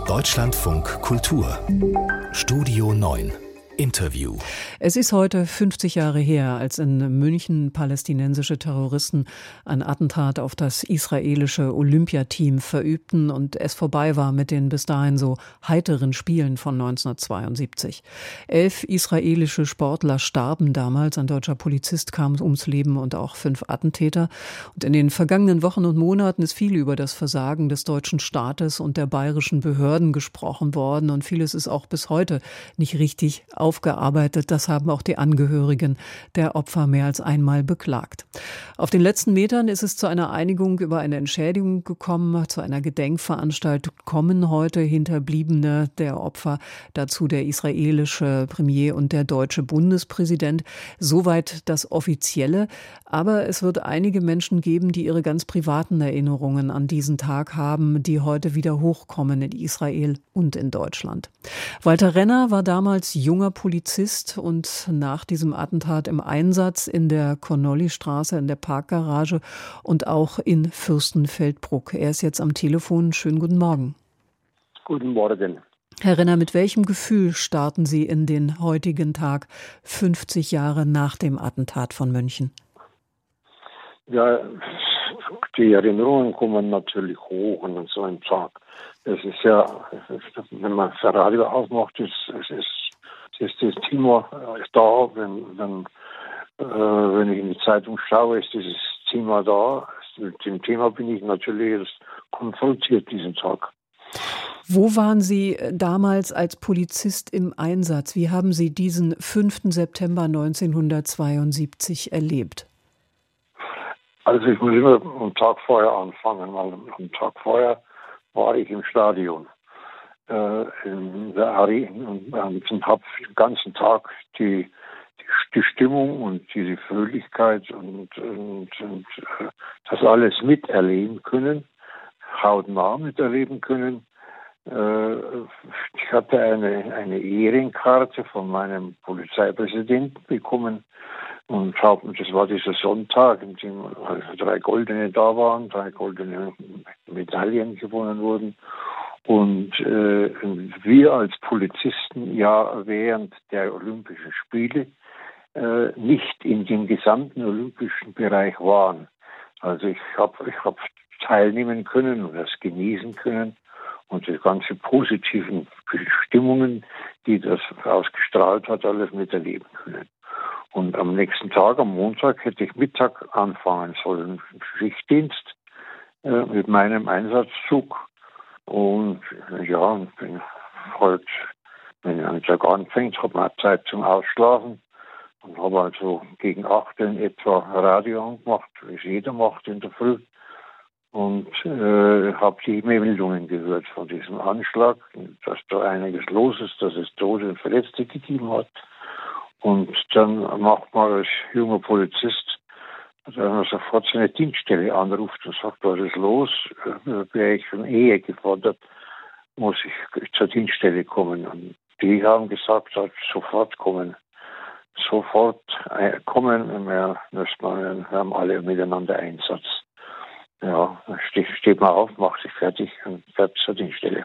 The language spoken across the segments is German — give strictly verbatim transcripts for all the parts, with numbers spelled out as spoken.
Deutschlandfunk Kultur Studio neun Interview. Es ist heute fünfzig Jahre her, als in München palästinensische Terroristen ein Attentat auf das israelische Olympiateam verübten und es vorbei war mit den bis dahin so heiteren Spielen von neunzehnhundertzweiundsiebzig. Elf israelische Sportler starben damals, ein deutscher Polizist kam ums Leben und auch fünf Attentäter. Und in den vergangenen Wochen und Monaten ist viel über das Versagen des deutschen Staates und der bayerischen Behörden gesprochen worden und vieles ist auch bis heute nicht richtig aufgearbeitet. Das haben auch die Angehörigen der Opfer mehr als einmal beklagt. Auf den letzten Metern ist es zu einer Einigung über eine Entschädigung gekommen. Zu einer Gedenkveranstaltung kommen heute Hinterbliebene der Opfer, dazu der israelische Premier und der deutsche Bundespräsident. Soweit das Offizielle. Aber es wird einige Menschen geben, die ihre ganz privaten Erinnerungen an diesen Tag haben, die heute wieder hochkommen in Israel und in Deutschland. Walter Renner war damals junger Polizist und nach diesem Attentat im Einsatz in der Connolly-Straße, in der Parkgarage und auch in Fürstenfeldbruck. Er ist jetzt am Telefon. Schönen guten Morgen. Guten Morgen. Herr Renner, mit welchem Gefühl starten Sie in den heutigen Tag, fünfzig Jahre nach dem Attentat von München? Ja, die Erinnerungen kommen natürlich hoch an so einen Tag. Es ist ja, wenn man das Radio aufmacht, ist, es ist ist das Thema da, wenn, wenn, äh, wenn ich in die Zeitung schaue, ist dieses Thema da. Mit dem Thema bin ich natürlich konfrontiert diesen Tag. Wo waren Sie damals als Polizist im Einsatz? Wie haben Sie diesen fünften September neunzehnhundertzweiundsiebzig erlebt? Also ich muss immer am Tag vorher anfangen, weil am Tag vorher war ich im Stadion. in der Arena und habe den ganzen Tag die, die, die Stimmung und diese Fröhlichkeit und, und, und das alles miterleben können, hautnah miterleben können. Ich hatte eine, eine Ehrenkarte von meinem Polizeipräsidenten bekommen und hab, das war dieser Sonntag, in dem drei Goldene da waren, drei goldene Medaillen gewonnen wurden. Und äh, wir als Polizisten ja während der Olympischen Spiele äh, nicht in dem gesamten olympischen Bereich waren. Also ich habe ich hab teilnehmen können und das genießen können und die ganzen positiven Stimmungen, die das ausgestrahlt hat, alles miterleben können. Und am nächsten Tag, am Montag, hätte ich Mittag anfangen sollen, Schichtdienst äh, mit meinem Einsatzzug. Und ja, bin halt, wenn ein Tag anfängt, hat man Zeit zum Ausschlafen und habe also gegen acht in etwa Radio angemacht, wie es jeder macht in der Früh. Und äh, habe die Meldungen gehört von diesem Anschlag, dass da einiges los ist, dass es Tote und Verletzte gegeben hat. Und dann macht man als junger Polizist, also wenn man sofort seine Dienststelle anruft und sagt, was ist los, wäre ich von Ehe gefordert, muss ich zur Dienststelle kommen. Und die haben gesagt, sofort kommen. Sofort kommen, wir, wir haben alle miteinander Einsatz. Ja, dann steht man auf, macht sich fertig und fährt zur Dienststelle.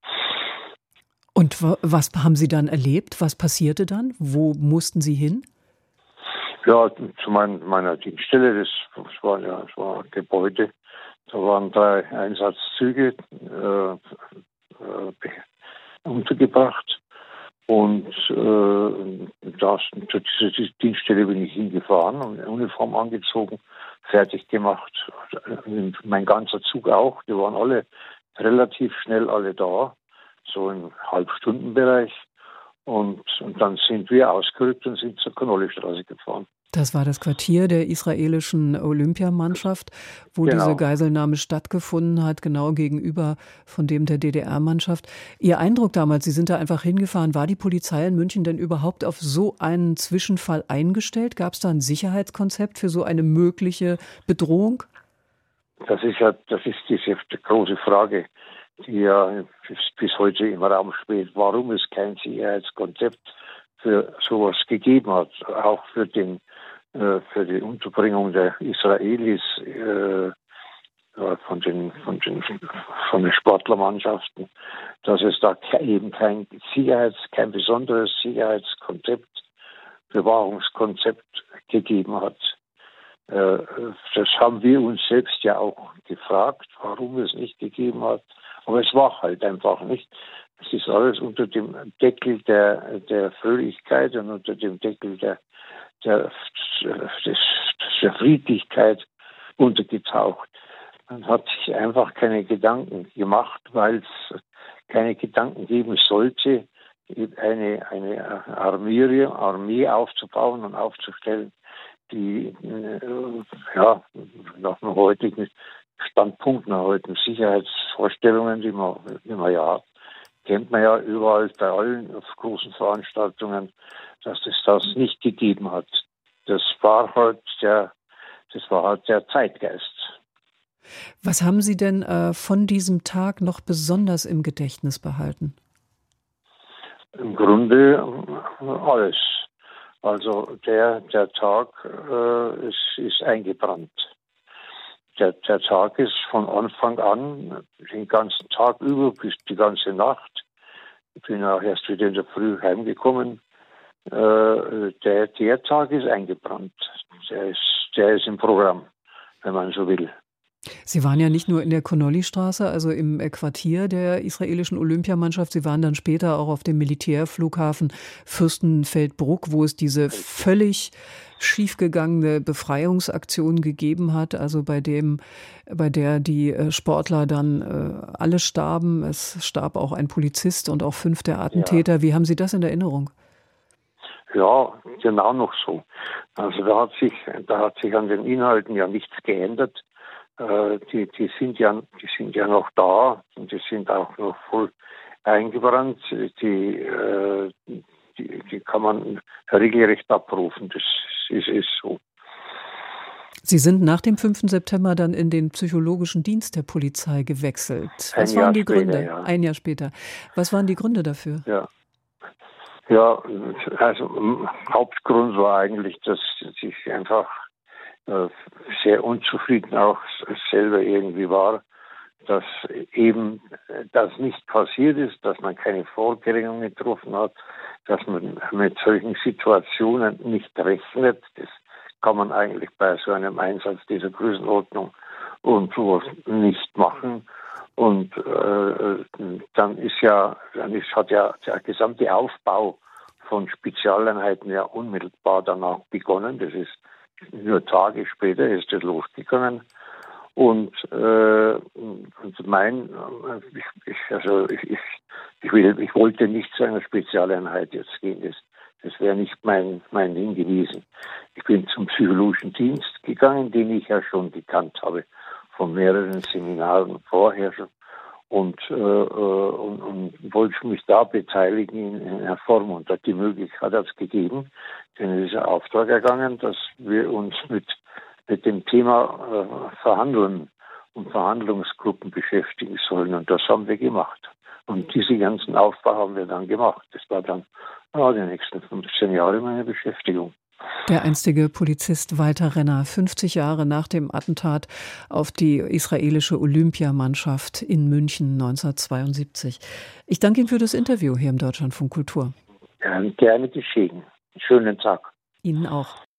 Und was haben Sie dann erlebt? Was passierte dann? Wo mussten Sie hin? Ja, zu mein, meiner Dienststelle, das, das, war, ja, das war ein Gebäude, da waren drei Einsatzzüge äh, äh, untergebracht und äh, das, zu dieser Dienststelle bin ich hingefahren und eine Uniform angezogen, fertig gemacht, und mein ganzer Zug auch, die waren alle relativ schnell alle da, so im Halbstundenbereich. Und, und dann sind wir ausgerückt und sind zur Connolly-Straße gefahren. Das war das Quartier der israelischen Olympiamannschaft, wo genau. diese Geiselnahme stattgefunden hat, genau gegenüber von dem der D D R-Mannschaft. Ihr Eindruck damals, Sie sind da einfach hingefahren, war die Polizei in München denn überhaupt auf so einen Zwischenfall eingestellt? Gab es da ein Sicherheitskonzept für so eine mögliche Bedrohung? Das ist ja, das ist diese große Frage, die ja bis heute im Raum steht, warum es kein Sicherheitskonzept für sowas gegeben hat, auch für den äh, für die Unterbringung der Israelis äh, von den, von den, von den Sportlermannschaften, dass es da eben kein Sicherheits, kein besonderes Sicherheitskonzept, Bewahrungskonzept gegeben hat. Das haben wir uns selbst ja auch gefragt, warum es nicht gegeben hat. Aber es war halt einfach nicht. Es ist alles unter dem Deckel der, der Fröhlichkeit und unter dem Deckel der, der, des, der Friedlichkeit untergetaucht. Man hat sich einfach keine Gedanken gemacht, weil es keine Gedanken geben sollte, eine, eine Armee, Armee aufzubauen und aufzustellen, die ja, nach dem heutigen Standpunkt, nach heutigen Sicherheitsvorstellungen, die man, die man ja hat, kennt man ja überall bei allen auf großen Veranstaltungen, dass es das nicht gegeben hat. Das war halt der, das war halt der Zeitgeist. Was haben Sie denn äh, von diesem Tag noch besonders im Gedächtnis behalten? Im Grunde alles. Also der, der Tag äh, ist, ist eingebrannt. Der, der Tag ist von Anfang an, den ganzen Tag über, bis die ganze Nacht. Ich bin auch erst wieder in der Früh heimgekommen. Äh, der, der Tag ist eingebrannt. Der ist, der ist im Programm, wenn man so will. Sie waren ja nicht nur in der Connolly-Straße, also im Quartier der israelischen Olympiamannschaft. Sie waren dann später auch auf dem Militärflughafen Fürstenfeldbruck, wo es diese völlig schiefgegangene Befreiungsaktion gegeben hat, also bei dem, bei der die Sportler dann alle starben. Es starb auch ein Polizist und auch fünf der Attentäter. Ja. Wie haben Sie das in Erinnerung? Ja, genau noch so. Also da hat sich, da hat sich an den Inhalten ja nichts geändert. Die, die sind ja, die sind ja noch da und die sind auch noch voll eingebrannt. Die, die, die kann man regelrecht abrufen. Das ist, ist so. Sie sind nach dem fünften September dann in den psychologischen Dienst der Polizei gewechselt. Was Ein waren Jahr die Gründe? Später, ja. Ein Jahr später. Was waren die Gründe dafür? Ja. Ja, also Hauptgrund war eigentlich, dass ich einfach sehr unzufrieden auch selber irgendwie war, dass eben das nicht passiert ist, dass man keine Vorkehrungen getroffen hat, dass man mit solchen Situationen nicht rechnet. Das kann man eigentlich bei so einem Einsatz dieser Größenordnung und sowas nicht machen. Und äh, dann ist ja, dann ist, hat ja der gesamte Aufbau von Spezialeinheiten ja unmittelbar danach begonnen. Das ist nur Tage später ist das losgegangen. Und, äh, und mein, ich, ich, also ich, ich, ich, will, ich wollte nicht zu einer Spezialeinheit jetzt gehen. Das, das wäre nicht mein, mein Ding gewesen. Ich bin zum psychologischen Dienst gegangen, den ich ja schon gekannt habe, von mehreren Seminaren vorher schon. Und, äh, und, und wollte mich da beteiligen in, in einer Form. Und die Möglichkeit hat es gegeben, denn es ist ein Auftrag ergangen, dass wir uns mit, mit dem Thema äh, Verhandeln und Verhandlungsgruppen beschäftigen sollen. Und das haben wir gemacht. Und diesen ganzen Aufbau haben wir dann gemacht. Das war dann ja, die nächsten fünfzehn Jahre meine Beschäftigung. Der einstige Polizist Walter Renner, fünfzig Jahre nach dem Attentat auf die israelische Olympiamannschaft in München neunzehnhundertzweiundsiebzig. Ich danke Ihnen für das Interview hier im Deutschlandfunk Kultur. Gerne geschehen. Schönen Tag. Ihnen auch.